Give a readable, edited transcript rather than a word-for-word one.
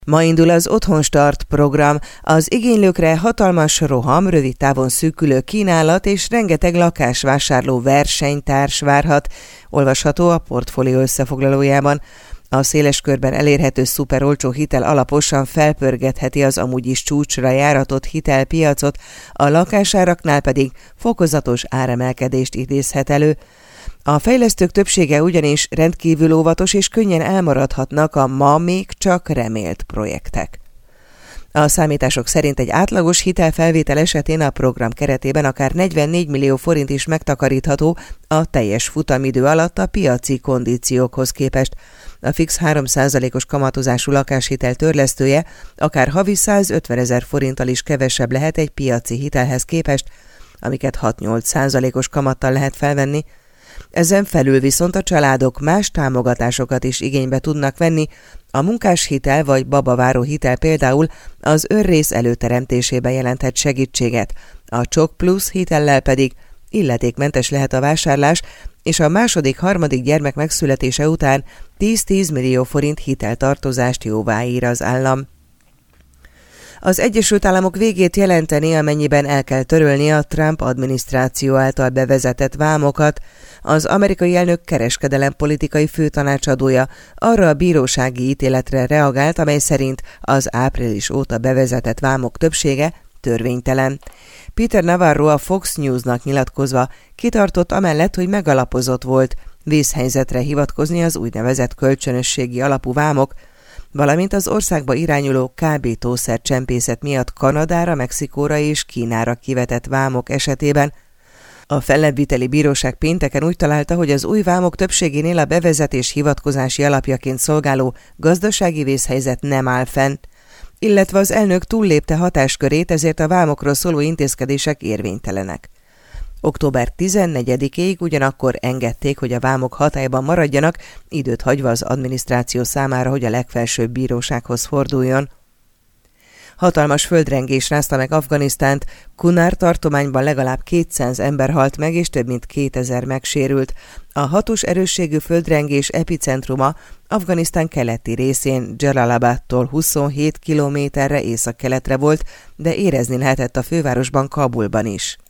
Ma indul az Otthon Start program, az igénylőkre hatalmas roham, rövid távon szűkülő kínálat és rengeteg lakásvásárló versenytárs várhat, olvasható a portfólió összefoglalójában. A széles körben elérhető szuperolcsó hitel alaposan felpörgetheti az amúgy is csúcsra járatott hitelpiacot, a lakásáraknál pedig fokozatos áremelkedést idézhet elő. A fejlesztők többsége ugyanis rendkívül óvatos és könnyen elmaradhatnak a ma még csak remélt projektek. A számítások szerint egy átlagos hitelfelvétel esetén a program keretében akár 44 millió forint is megtakarítható a teljes futamidő alatt a piaci kondíciókhoz képest. A fix 3%-os kamatozású lakáshitel törlesztője akár havi 150 000 forinttal is kevesebb lehet egy piaci hitelhez képest, amiket 6-8%-os kamattal lehet felvenni. Ezen felül viszont a családok más támogatásokat is igénybe tudnak venni, a munkáshitel vagy babaváró hitel például az önrész előteremtésében jelenthet segítséget, a Csok Plusz hitellel pedig illetékmentes lehet a vásárlás, és a második-harmadik gyermek megszületése után 10-10 millió forint hiteltartozást jóváír az állam. Az Egyesült Államok végét jelenteni, amennyiben el kell törölni a Trump adminisztráció által bevezetett vámokat. Az amerikai elnök kereskedelempolitikai főtanácsadója arra a bírósági ítéletre reagált, amely szerint az április óta bevezetett vámok többsége törvénytelen. Peter Navarro a Fox News-nak nyilatkozva kitartott amellett, hogy megalapozott volt vészhelyzetre hivatkozni az úgynevezett kölcsönösségi alapú vámok, valamint az országba irányuló kábítószer csempészet miatt Kanadára, Mexikóra és Kínára kivetett vámok esetében. A fellebbviteli bíróság pénteken úgy találta, hogy az új vámok többségénél a bevezetés hivatkozási alapjaként szolgáló gazdasági vészhelyzet nem áll fenn, illetve az elnök túllépte hatáskörét, ezért a vámokról szóló intézkedések érvénytelenek. Október 14-éig ugyanakkor engedték, hogy a vámok hatályban maradjanak, időt hagyva az adminisztráció számára, hogy a legfelsőbb bírósághoz forduljon. Hatalmas földrengés rázta meg Afganisztánt, Kunar tartományban legalább 200 ember halt meg, és több mint 2000 megsérült. A 6-os erősségű földrengés epicentruma Afganisztán keleti részén, Jalalabadtól 27 kilométerre északkeletre volt, de érezni lehetett a fővárosban, Kabulban is.